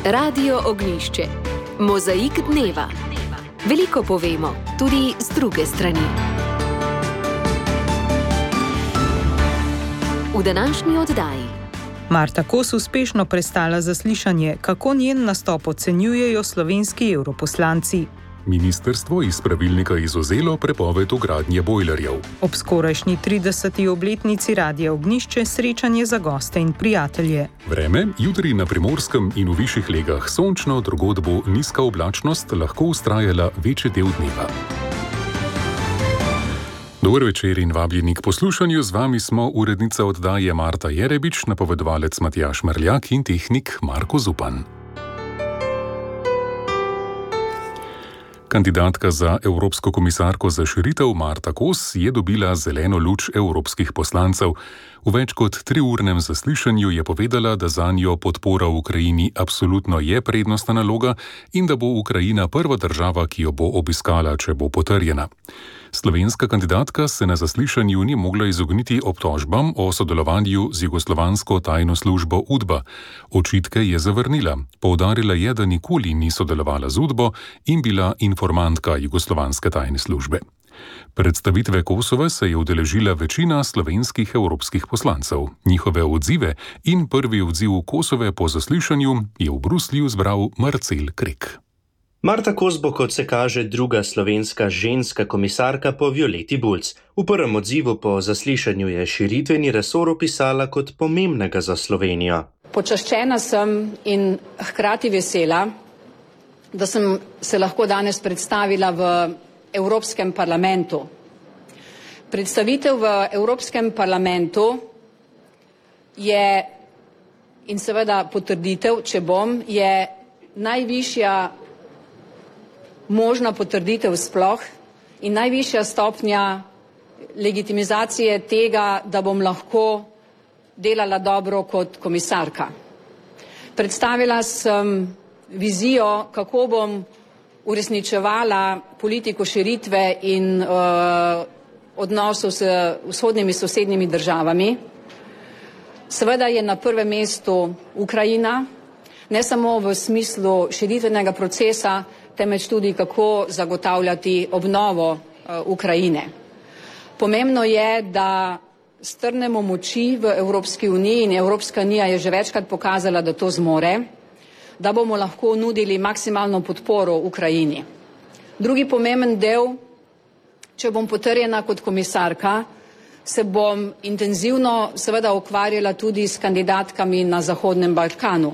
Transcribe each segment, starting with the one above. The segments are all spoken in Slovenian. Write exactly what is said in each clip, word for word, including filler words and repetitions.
Radio Ognjišče. Mozaik dneva. Veliko povemo, tudi z druge strani. V današnji oddaji. Marta Kos uspešno prestala zaslišanje, kako njen nastop ocenjujejo slovenski evroposlanci. Ministrstvo iz pravilnika izvzelo prepoved vgradnje bojlerjev. Ob skorajšnji trideseti obletnici Radia Ognjišče srečanje za goste in prijatelje. Vreme, jutri na Primorskem in v višjih legah sončno, drugod bo nizka oblačnost lahko vztrajala večji del dneva. Dober večer in vabljeni k poslušanju. Z vami smo urednica oddaje Marta Jerebič, napovedovalec Matjaž Merljak in tehnik Marko Zupan. Kandidatka za evropsko komisarko za širitev Marta Kos je dobila zeleno luč evropskih poslancev. V več kot triurnem zaslišanju je povedala, da zanjo podpora Ukrajini absolutno je prednostna naloga in da bo Ukrajina prva država, ki jo bo obiskala, če bo potrjena. Slovenska kandidatka se na zaslišanju ni mogla izogniti obtožbam o sodelovanju z jugoslovansko tajno službo UDBA. Očitke je zavrnila. Poudarila je, da nikoli ni sodelovala z UDBO in bila informantka jugoslovanske tajne službe. Predstavitve Kosove se je udeležila večina slovenskih evropskih poslancev. Njihove odzive in prvi odziv Kosove po zaslišanju je v Bruslju zbral Marcel Krek. Marta Kos bo, kot se kaže, druga slovenska ženska komisarka po Violeti Bulc. V prvem odzivu po zaslišanju je širitveni resor opisala kot pomembnega za Slovenijo. Počaščena sem in hkrati vesela, da sem se lahko danes predstavila v Evropskem parlamentu. Predstavitev v Evropskem parlamentu je, in seveda potrditev, če bom, je najvišja možna potrditev sploh in najvišja stopnja legitimizacije tega, da bom lahko delala dobro kot komisarka. Predstavila sem vizijo, kako bom uresničevala politiko širitve in uh, odnosov s vzhodnimi sosednjimi državami. Seveda je na prvem mestu Ukrajina, ne samo v smislu širitvenega procesa, temveč tudi kako zagotavljati obnovo uh, Ukrajine. Pomembno je, da strnemo moči v Evropski uniji in Evropska unija je že večkrat pokazala, da to zmore, da bomo lahko nudili maksimalno podporo Ukrajini. Drugi pomemben del, če bom potrjena kot komisarka, se bom intenzivno seveda ukvarjala tudi s kandidatkami na Zahodnem Balkanu.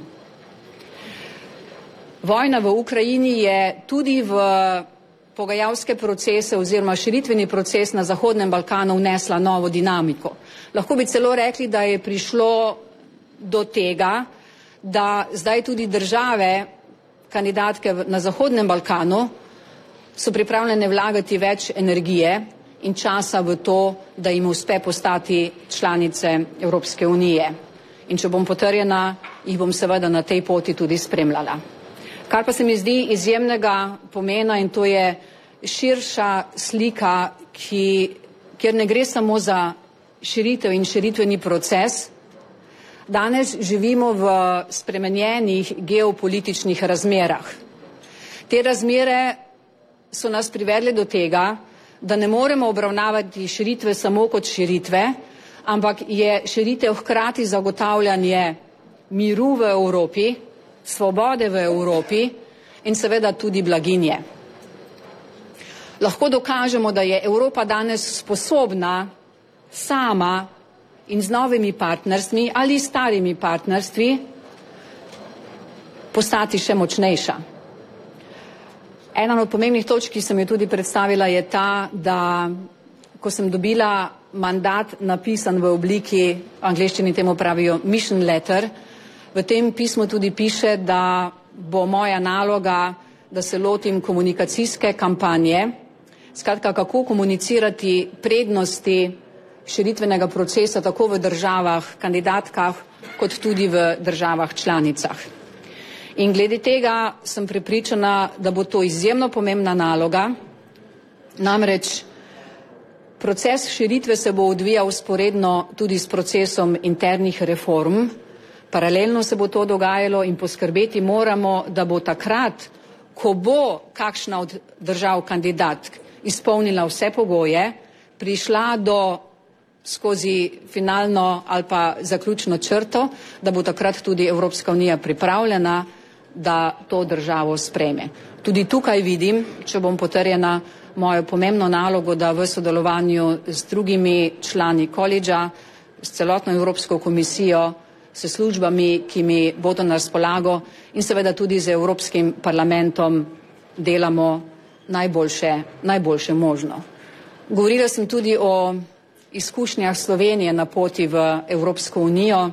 Vojna v Ukrajini je tudi v pogajalske procese oziroma širitveni proces na Zahodnem Balkanu vnesla novo dinamiko. Lahko bi celo rekli, da je prišlo do tega, da zdaj tudi države, kandidatke na Zahodnem Balkanu, so pripravljene vlagati več energije in časa v to, da jim uspe postati članice Evropske unije. In če bom potrjena, jih bom seveda na tej poti tudi spremljala. Kar pa se mi zdi izjemnega pomena, in to je širša slika, ki, kjer ne gre samo za širitev in širitveni proces. Danes živimo v spremenjenih geopolitičnih razmerah. Te razmere so nas privedle do tega, da ne moremo obravnavati širitve samo kot širitve, ampak je širitev hkrati zagotavljanje miru v Evropi, svobode v Evropi in seveda tudi blaginje. Lahko dokažemo, da je Evropa danes sposobna sama in z novimi partnerstvi ali starimi partnerstvi postati še močnejša. Ena od pomembnih točk, ki sem jo tudi predstavila, je ta, da ko sem dobila mandat napisan v obliki, v angleščini temu pravijo mission letter, v tem pismu tudi piše, da bo moja naloga, da se lotim komunikacijske kampanje, skratka, kako komunicirati prednosti širitvenega procesa tako v državah, kandidatkah, kot tudi v državah članicah. In glede tega sem prepričana, da bo to izjemno pomembna naloga, namreč proces širitve se bo odvijal vzporedno tudi s procesom internih reform, Paralelno se bo to dogajalo in poskrbeti moramo, da bo takrat, ko bo kakšna od držav kandidatk izpolnila vse pogoje, prišla do skozi finalno ali pa zaključno črto, da bo takrat tudi Evropska unija pripravljena, da to državo sprejme. Tudi tukaj vidim, če bom potrjena, mojo pomembno nalogo, da v sodelovanju z drugimi člani koledža, s celotno Evropsko komisijo, s službami, ki mi bodo na razpolago in seveda tudi z Evropskim parlamentom delamo najboljše, najboljše možno. Govorila sem tudi o izkušnjah Slovenije na poti v Evropsko unijo.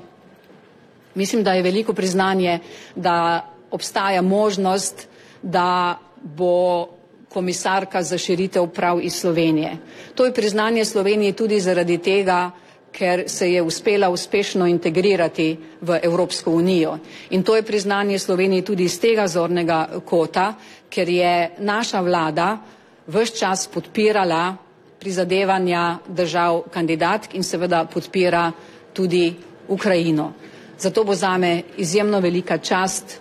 Mislim, da je veliko priznanje, da obstaja možnost, da bo komisarka za širitev prav iz Slovenije. To je priznanje Sloveniji tudi zaradi tega, ker se je uspela uspešno integrirati v Evropsko unijo. In to je priznanje Sloveniji tudi iz tega zornega kota, ker je naša vlada ves čas podpirala prizadevanja držav kandidatk in seveda podpira tudi Ukrajino. Zato bo zame izjemno velika čast,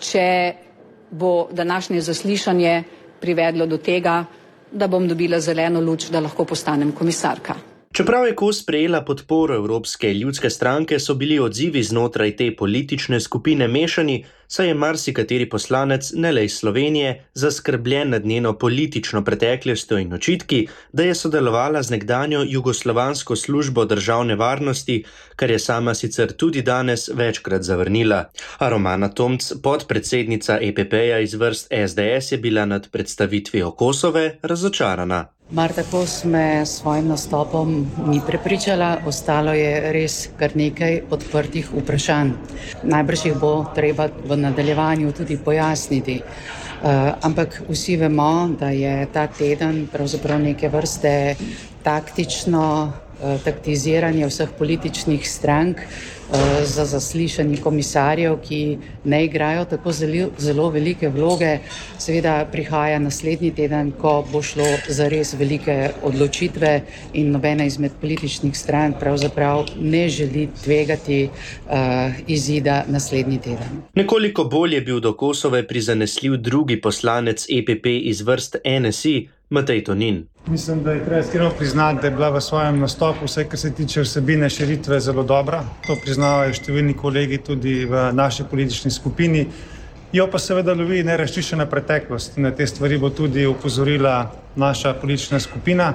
če bo današnje zaslišanje privedlo do tega, da bom dobila zeleno luč, da lahko postanem komisarka. Čeprav je Kos prejela podporo Evropske ljudske stranke, so bili odzivi znotraj te politične skupine mešani, saj je marsikateri poslanec, ne le iz Slovenije, zaskrbljen nad njeno politično preteklostjo in očitki, da je sodelovala z nekdanjo jugoslovansko službo državne varnosti, kar je sama sicer tudi danes večkrat zavrnila. A Romana Tomc, podpredsednica E P P-ja iz vrst S D S, je bila nad predstavitvijo Kosove razočarana. Marta Kos me s svojim nastopom ni prepričala, ostalo je res kar nekaj odprtih vprašanj. Najbrž jih bo treba v nadaljevanju tudi pojasniti. Uh, ampak vsi vemo, da je ta teden pravzaprav neke vrste taktično uh, taktiziranje vseh političnih strank uh, za zaslišanje komisarjev, ki ne igrajo tako zelo, zelo velike vloge. Seveda prihaja naslednji teden, ko bo šlo za res velike odločitve in nobena izmed političnih strank pravzaprav ne želi tvegati uh, izida naslednji teden. Nekoliko bolj je bil do Kosove prizanesljiv drugi poslanec E P P iz vrst N S I, Matej Tonin. Mislim, da je treba iskreno priznati, da je bila v svojem nastopu, vse kar se tiče vsebine širitve, zelo dobra. To priznavajo številni kolegi tudi v naši politični skupini. Jo pa seveda lovi nerazčiščena preteklost. Na te stvari bo tudi opozorila naša politična skupina.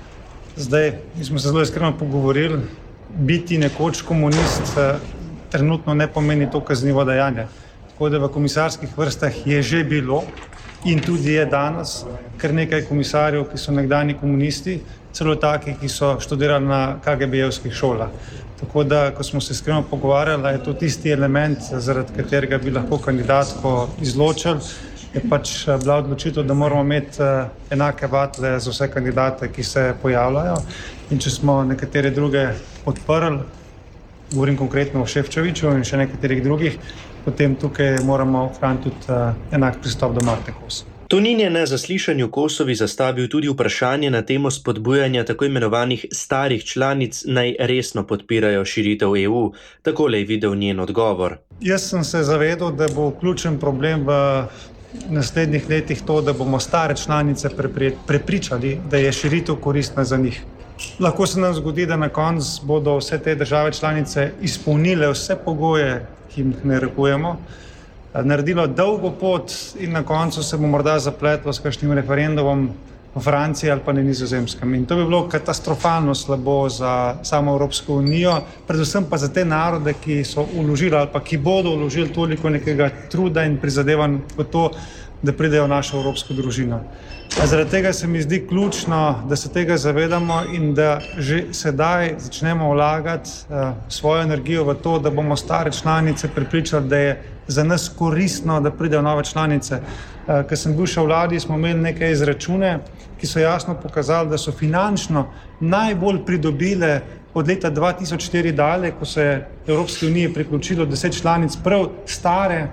Zdaj, mi smo se zelo iskreno pogovorili, biti nekoč komunist trenutno ne pomeni to kaznivo dejanje. Tako da v komisarskih vrstah je že bilo in tudi je danes kar nekaj komisarjev, ki so nekdani komunisti, celo taki, ki so študirali na K G B-jevskih šolah. Tako da, ko smo se iskreno pogovarjali, je to tisti element, zaradi katerega bi lahko kandidatko izločili, je pač bila odločitev, da moramo imeti enake vatle za vse kandidate, ki se pojavljajo. In če smo nekatere druge podprli, govorim konkretno o Šefčoviču in še nekaterih drugih, potem tukaj moramo ohraniti tudi enak pristop do Marte Kos. Tonin je na zaslišanju Kosovi zastavil tudi vprašanje na temo spodbujanja tako imenovanih starih članic, naj resno podpirajo širitev E U. Takole je videl njen odgovor. Jaz sem se zavedal, da bo ključen problem v naslednjih letih to, da bomo stare članice prepričali, da je širitev koristna za njih. Lahko se nam zgodi, da na koncu bodo vse te države članice izpolnile vse pogoje, ki jim narekujemo, naredilo dolgo pot in na koncu se bo morda zapletlo s kakšnim referendumom v Franciji ali pa na Nizozemskem. In to bi bilo katastrofalno slabo za samo Evropsko unijo, predvsem pa za te narode, ki so vložili ali pa ki bodo vložili toliko nekega truda in prizadevanj v to, da pridejo v našo evropsko družino. Zaradi tega se mi zdi ključno, da se tega zavedamo in da že sedaj začnemo vlagati uh, svojo energijo v to, da bomo stare članice prepričali, da je za nas koristno, da pridejo nove članice. Uh, Ker sem bil še v vladi, smo imeli nekaj izračune, ki so jasno pokazali, da so finančno najbolj pridobile od leta dva tisoč štiri dalje, ko se je Evropski uniji priključilo deset članic, prav stare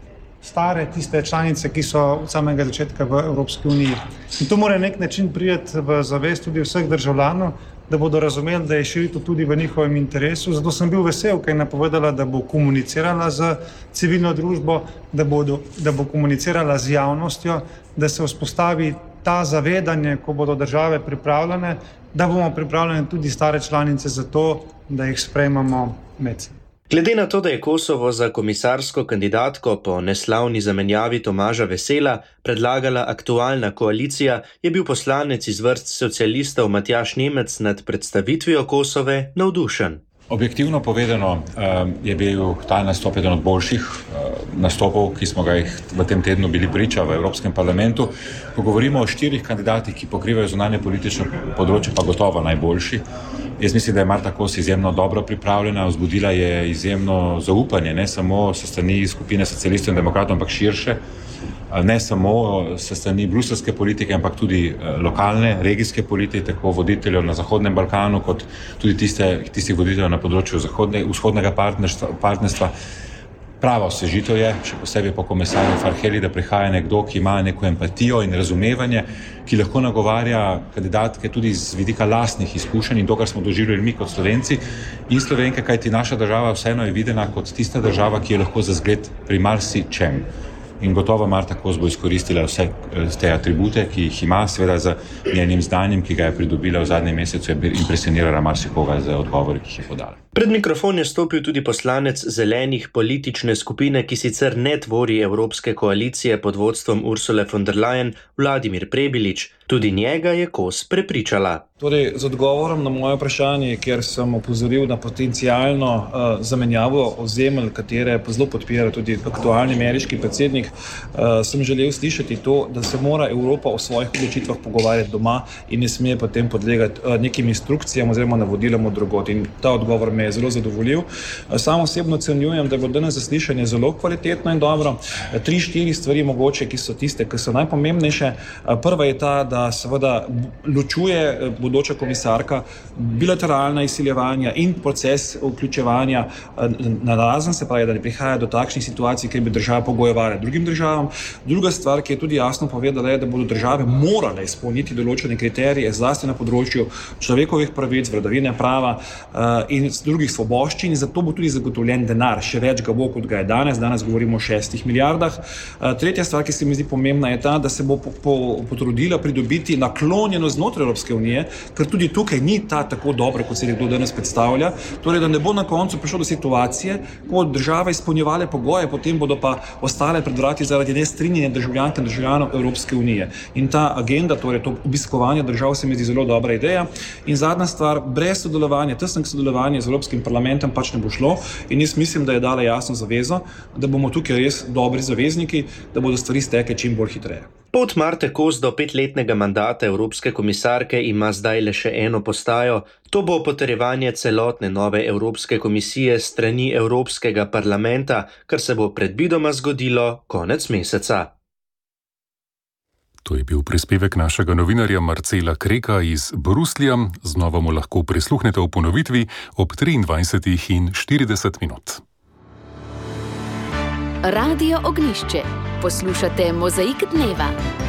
stare tiste članice, ki so od samega začetka v Evropski uniji. In to mora na nek način priti v zavest tudi vseh državljanov, da bodo razumeli, da je širitev tudi v njihovem interesu. Zato sem bil vesel, ker je napovedala, da bo komunicirala z civilno družbo, da, bodo, da bo komunicirala z javnostjo, da se vzpostavi ta zavedanje, ko bodo države pripravljene, da bomo pripravljeni tudi stare članice za to, da jih sprejmemo med seboj. Glede na to, da je Kosovo za komisarsko kandidatko po neslavni zamenjavi Tomaža Vesela predlagala aktualna koalicija, je bil poslanec iz vrst socialistov Matjaž Nemec nad predstavitvijo Kosove navdušen. Objektivno povedano je bil ta nastop eden od boljših nastopov, ki smo ga jih v tem tednu bili priča v Evropskem parlamentu. Ko govorimo o štirih kandidatih, ki pokrivajo zunanje politično področje, pa gotovo najboljši. Jaz mislim, da je Marta Kos izjemno dobro pripravljena, vzbudila je izjemno zaupanje, ne samo s strani skupine socialistov in demokratov, ampak širše. Ne samo s strani bruselske politike, ampak tudi lokalne, regijske politike, tako voditeljev na Zahodnem Balkanu, kot tudi tiste, tistih voditeljev na področju zahodne, vzhodnega partnerstva, partnerstva. Prava osvežitev je, še posebej po komisarju Farheli, da prihaja nekdo, ki ima neko empatijo in razumevanje, ki lahko nagovarja kandidatke tudi z vidika lastnih izkušenj in to, kar smo doživljali mi kot Slovenci in Slovenke, kajti naša država vseeno je videna kot tista država, ki je lahko za zgled pri marsičem. In gotovo Marta Kos bo izkoristila vse te atribute, ki jih ima, seveda z njenim znanjem, ki ga je pridobila v zadnjem mesecu, je impresionirala marsikoga z odgovori, ki jih je podala. Pred mikrofon je stopil tudi poslanec zelenih politične skupine, ki sicer ne tvori Evropske koalicije pod vodstvom Ursule von der Leyen, Vladimir Prebilič. Tudi njega je Kos prepričala. Torej, z odgovorom na moje vprašanje, kjer sem opozoril na potencialno uh, zamenjavo ozemelj, katere zelo podpira tudi aktualni ameriški predsednik, uh, sem želel slišati to, da se mora Evropa o svojih odločitvah pogovarjati doma in ne sme potem podlegati uh, nekim instrukcijam oziroma navodilom od drugod. In ta odgovor me je zelo zadovoljil. Uh, sam osebno ocenjujem, da bo danes zaslišanje zelo kvalitetno in dobro. Uh, tri, štiri stvari mogoče, ki so tiste, ki so najpomembnejše. Uh, prva je ta, da seveda ločuje bodoča komisarka bilateralna izsiljevanja in proces vključevanja na razen, se pravi, da ne prihaja do takšnih situacij, kjer bi država pogojevale drugim državam. Druga stvar, ki je tudi jasno povedala, je, da bodo države morale izpolniti določene kriterije, zlasti na področju človekovih pravic, vladavine prava in drugih svoboščin, in zato bo tudi zagotovljen denar. Še več ga bo, kot ga je danes. Danes govorimo o šestih milijardah. Tretja stvar, ki se mi zdi pomembna, je ta, da se bo potrudila pridobiti naklonjenost znotraj Evropske unije, ker tudi tukaj ni ta tako dobro, kot se je kdo danes predstavlja. Torej, da ne bo na koncu prišlo do situacije, ko države izpolnjevale pogoje, potem bodo pa ostale pred vrati zaradi nestrinjanja državljank in državljanov Evropske unije. In ta agenda, torej to obiskovanje držav, se mi zdi zelo dobra ideja. In zadnja stvar, brez sodelovanja, tesnega sodelovanja z Evropskim parlamentom pač ne bo šlo. In jaz mislim, da je dala jasno zavezo, da bomo tukaj res dobri zavezniki, da bodo stvari stekle čim bolj hitreje. Pot Marte Kos do petletnega mandata Evropske komisarke ima zdaj le še eno postajo. To bo potrjevanje celotne nove Evropske komisije strani Evropskega parlamenta, kar se bo predvidoma zgodilo konec meseca. To je bil prispevek našega novinarja Marcela Kreka iz Bruslja. Znova mu lahko prisluhnete v ponovitvi ob triindvajsetih in štirideset minut. Radio Ognjišče. Poslušate Mozaik dneva.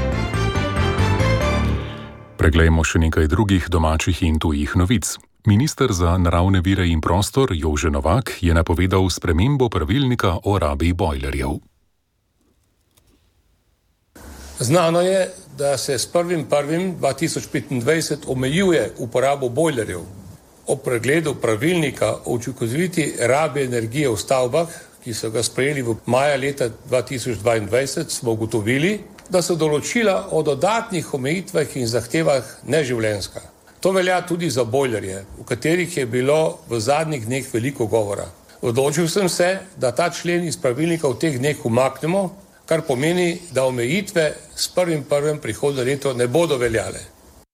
Preglejmo še nekaj drugih domačih in tujih novic. Minister za naravne vire in prostor Jože Novak je napovedal spremembo pravilnika o rabi bojlerjev. Znano je, da se s prvim prvim dva tisoč petindvajset omejuje uporabo bojlerjev. Ob pregledu pravilnika o učinkoviti rabi energije v stavbah, ki so ga sprejeli v maja leta dva tisoč dvaindvajset, smo ugotovili, da so določila o dodatnih omejitvah in zahtevah neživljenjska. To velja tudi za bojlerje, v katerih je bilo v zadnjih dneh veliko govora. Odločil sem se, da ta člen iz pravilnika v teh dneh umaknemo, kar pomeni, da omejitve s prvim prvim prihodnje leto ne bodo veljale.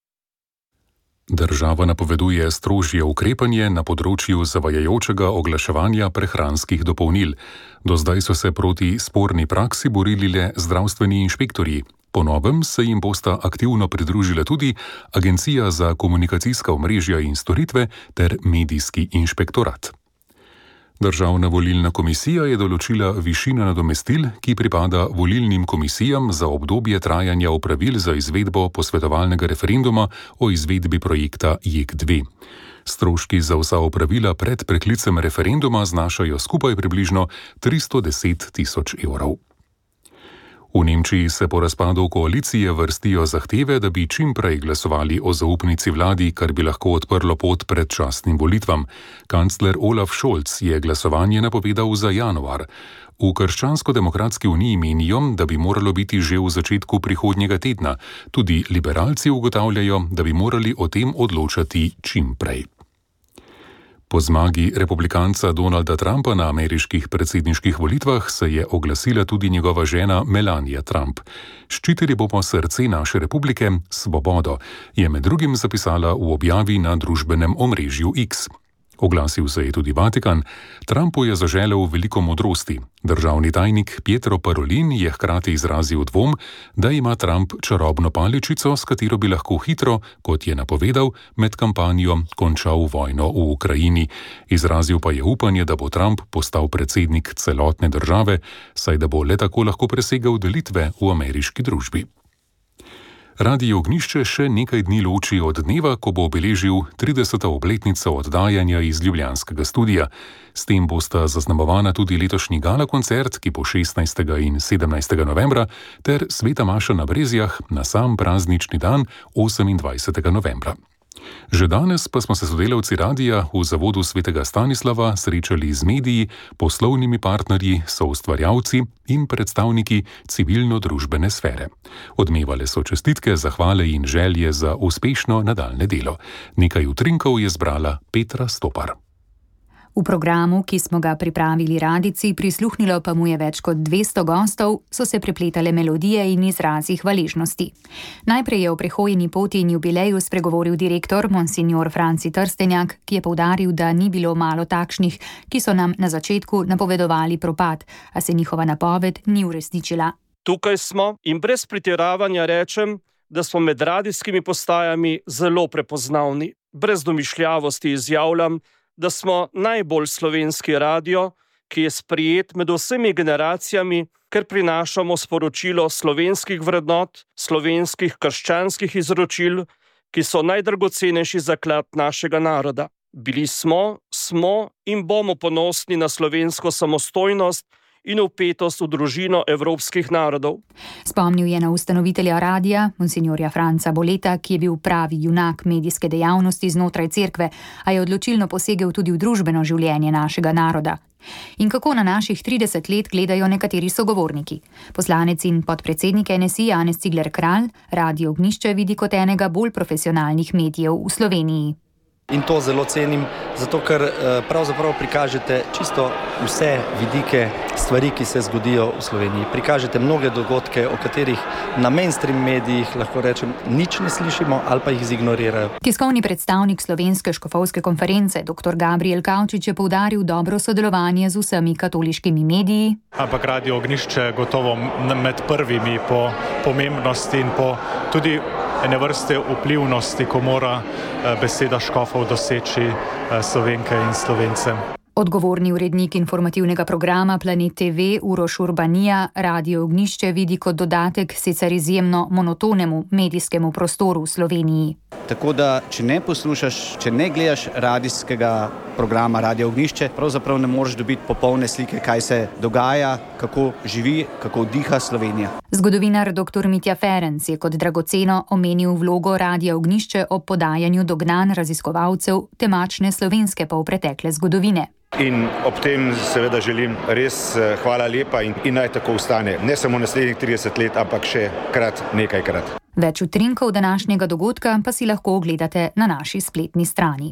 Država napoveduje strožje ukrepanje na področju zavajajočega oglaševanja prehranskih dopolnil. Do zdaj so se proti sporni praksi borili le zdravstveni inšpektorji. Po novem se jim bosta aktivno pridružile tudi Agencija za komunikacijska omrežja in storitve ter Medijski inšpektorat. Državna volilna komisija je določila višino nadomestil, ki pripada volilnim komisijam za obdobje trajanja opravil za izvedbo posvetovalnega referenduma o izvedbi projekta J E K dve. Stroški za vsa opravila pred preklicem referenduma znašajo skupaj približno tristo deset tisoč evrov. V Nemčiji se po razpadu koalicije vrstijo zahteve, da bi čim prej glasovali o zaupnici vladi, kar bi lahko odprlo pot predčasnim volitvam. Kancler Olaf Scholz je glasovanje napovedal za januar. V Krščansko-demokratski uniji menijo, da bi moralo biti že v začetku prihodnjega tedna. Tudi liberalci ugotavljajo, da bi morali o tem odločati čim prej. Po zmagi republikanca Donalda Trumpa na ameriških predsedniških volitvah se je oglasila tudi njegova žena Melania Trump. Ščitili bomo srce naše republike, svobodo, je med drugim zapisala v objavi na družbenem omrežju X. Oglasil se je tudi Vatikan. Trumpu je zaželel veliko modrosti. Državni tajnik Pietro Parolin je hkrati izrazil dvom, da ima Trump čarobno paličico, s katero bi lahko hitro, kot je napovedal, med kampanjo končal vojno v Ukrajini. Izrazil pa je upanje, da bo Trump postal predsednik celotne države, saj da bo le tako lahko presegel delitve v ameriški družbi. Radio Ognjišče še nekaj dni loči od dneva, ko bo obeležil trideseto obletnico oddajanja iz ljubljanskega studia. S tem bosta zaznamovana tudi letošnji gala koncert, ki bo šestnajstega in sedemnajstega novembra, ter sveta maša na Brezjah na sam praznični dan osemindvajsetega novembra. Že danes pa smo se sodelavci radia v zavodu svetega Stanislava srečali z mediji, poslovnimi partnerji, soustvarjalci in predstavniki civilno-družbene sfere. Odmevale so čestitke, zahvale in želje za uspešno nadaljne delo. Nekaj utrinkov je zbrala Petra Stopar. V programu, ki smo ga pripravili radijci, prisluhnilo pa mu je več kot dvesto gostov, so se prepletale melodije in izrazi hvaležnosti. Najprej je o prehojeni poti in jubileju spregovoril direktor monsignor Franci Trstenjak, ki je poudaril, da ni bilo malo takšnih, ki so nam na začetku napovedovali propad, a se njihova napoved ni uresničila. Tukaj smo in brez pretiravanja rečem, da smo med radijskimi postajami zelo prepoznavni. Brez domišljavosti izjavljam, da smo najbolj slovenski radio, ki je sprejet med vsemi generacijami, ker prinašamo sporočilo slovenskih vrednot, slovenskih krščanskih izročil, ki so najdragocenejši zaklad našega naroda. Bili smo, smo in bomo ponosni na slovensko samostojnost in vpetost v družino evropskih narodov. Spomnil je na ustanovitelja radia, monsignorja Franca Boleta, ki je bil pravi junak medijske dejavnosti znotraj cerkve, a je odločilno posegel tudi v družbeno življenje našega naroda. In kako na naših trideset let gledajo nekateri sogovorniki. Poslanec in podpredsednik N S I Janez Cigler Kralj Radio Ognjišče vidi kot enega bolj profesionalnih medijev v Sloveniji. In to zelo cenim, zato ker pravzaprav prikažete čisto vse vidike stvari, ki se zgodijo v Sloveniji. Prikažete mnoge dogodke, o katerih na mainstream medijih, lahko rečem, nič ne slišimo ali pa jih zignorirajo. Tiskovni predstavnik Slovenske škofovske konference, dr. Gabriel Kavčič, je poudaril dobro sodelovanje z vsemi katoliškimi mediji. Ampak Radio Ognjišče gotovo med prvimi po pomembnosti in po tudi ene vrste vplivnosti, ko mora beseda škofov doseči Slovenke in Slovence. Odgovorni urednik informativnega programa Planet T V Uroš Urbanija Radio Ognjišče vidi kot dodatek sicer izjemno monotonemu medijskemu prostoru v Sloveniji. Tako da, če ne poslušaš, če ne gledaš radijskega programa Radio Ognjišče, pravzaprav ne moreš dobiti popolne slike, kaj se dogaja, kako živi, kako diha Slovenija. Zgodovinar doktor Mitja Ferenc je kot dragoceno omenil vlogo Radia Ognjišče ob podajanju dognanj raziskovalcev temačne slovenske polpretekle zgodovine. In ob tem seveda želim res hvala lepa in, in naj tako ostane. Ne samo naslednjih trideset let, ampak še krat nekajkrat. Več utrinkov današnjega dogodka pa si lahko ogledate na naši spletni strani.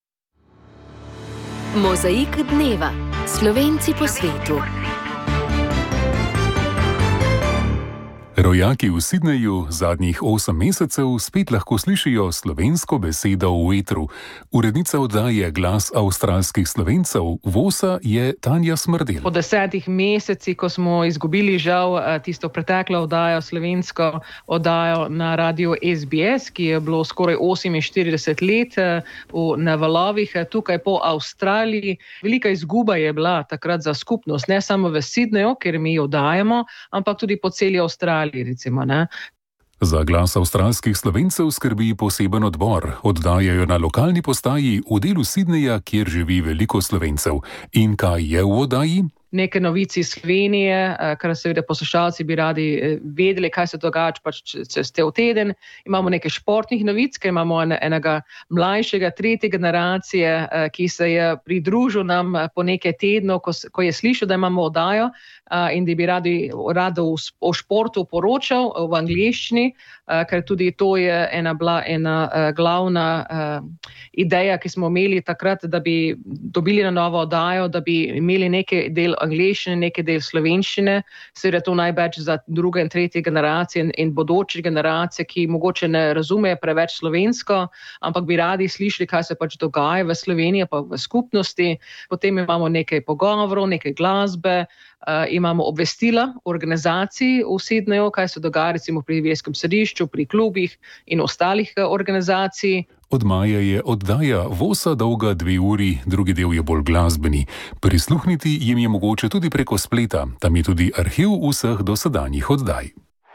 Mozaik dneva. Slovenci po svetu. Rojaki v Sydneyju zadnjih osem mesecev spet lahko slišijo slovensko besedo v etru. Urednica oddaje Glas avstralskih Slovencev Vosa je Tanja Smrdel. Po desetih mesecih, ko smo izgubili žal tisto preteklo oddajo, slovensko oddajo na radiu S B S, ki je bilo skoraj oseminštirideset let na valovih tukaj po Avstraliji. Velika izguba je bila takrat za skupnost, ne samo v Sydneyju, kjer mi oddajamo, ampak tudi po celi Avstraliji. Recimo, Za Glas avstralskih Slovencev skrbi poseben odbor. Oddajajo na lokalni postaji v delu Sydneyja, kjer živi veliko Slovencev. In kaj je v oddaji? Neke novice iz Slovenije, kar seveda poslušalci bi radi vedeli, kaj se dogaja pač čez te v teden. Imamo nekaj športnih novic, ker imamo enega mlajšega, tretje generacije, ki se je pridružil nam po nekaj tednov, ko, ko je slišal, da imamo oddajo in da bi radi rado o športu poročal v angleščini, ker tudi to je ena, bila ena glavna ideja, ki smo imeli takrat, da bi dobili na novo oddajo, da bi imeli nekaj del angleščine, nekaj del slovenščine, seveda to največ za druge in tretje generacije in, in bodoče generacije, ki mogoče ne razumejo preveč slovensko, ampak bi radi slišali, kaj se pač dogaja v Sloveniji, pa v skupnosti. Potem imamo nekaj pogovorov, nekaj glasbe, uh, imamo obvestila o organizaciji v Sydneyju, kaj se dogaja recimo pri verskem središču, pri klubih in ostalih uh, organizacij. Od maja je oddaja Vosa dolga dve uri, drugi del je bolj glasbeni. Prisluhniti jim je mogoče tudi preko spleta, tam je tudi arhiv vseh dosedanjih oddaj.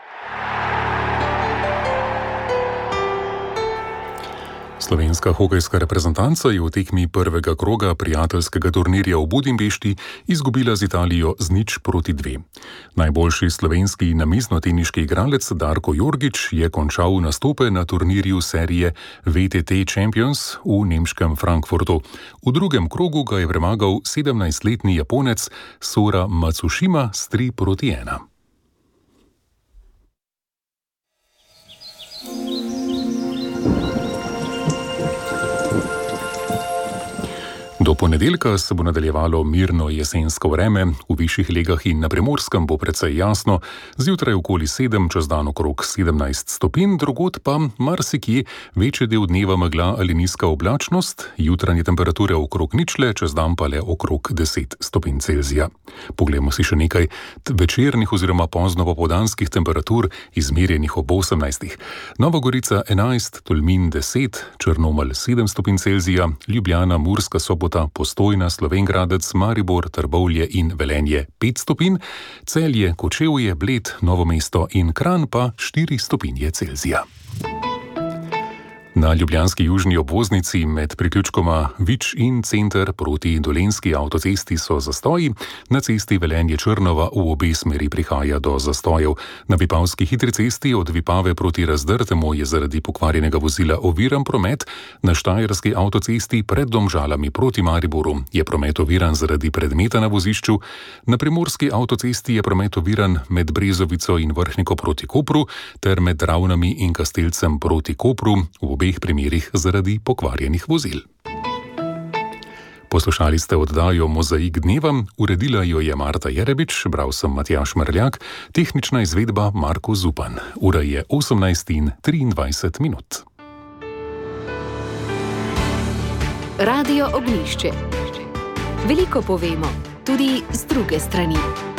Slovenska hokejska reprezentanca je v tekmi prvega kroga prijateljskega turnirja v Budimpešti izgubila z Italijo z nič proti dve. Najboljši slovenski namiznoteniški igralec Darko Jorgič je končal nastope na turnirju serije V T T Champions v nemškem Frankfurtu. V drugem krogu ga je premagal sedemnajstletni Japonec Sora Matsushima s tri proti ena. Do ponedeljka se bo nadaljevalo mirno jesensko vreme, v višjih legah in na Primorskem bo precej jasno, zjutraj okoli sedem, čez dan okrog sedemnajst stopinj, drugod pa marsikje večji del dneva megla ali nizka oblačnost, jutranje temperature okrog ničle, čez dan pa le okrog deset stopinj Celzija. Poglejmo si še nekaj večernih oziroma pozno popoldanskih temperatur, izmerjenih ob osemnajstih. Nova Gorica enajst, Tolmin deset, Črnomelj sedem stopinj Celzija, Ljubljana, Murska Sobota, Postojna, Slovenj Gradec, Maribor, Trbovlje in Velenje pet stopinj, Celje, Kočevje, Bled, Novo mesto in Kranj pa štiri stopinje Celzija. Na ljubljanski južni obvoznici med priključkoma Vič in Center proti Dolenjski avtocesti so zastoji, na cesti Velenje-Črnova v obe smeri prihaja do zastojev. Na Vipavski hitri cesti od Vipave proti Razdrtemu je zaradi pokvarjenega vozila oviran promet, na Štajerski avtocesti pred Domžalami proti Mariboru je promet oviran zaradi predmeta na vozišču, na Primorski avtocesti je promet oviran med Brezovico in Vrhniko proti Kopru ter med Ravnami in Kastelcem proti Kopru, v obeh primerih zaradi pokvarjenih vozil. Poslušali ste oddajo Mozaik dneva, uredila jo je Marta Jerebič, bral sem Matjaž Mrljak, tehnična izvedba Marko Zupan. Ura je osemnajst in triindvajset minut. Radio Ognjišče. Veliko povemo, tudi z druge strani.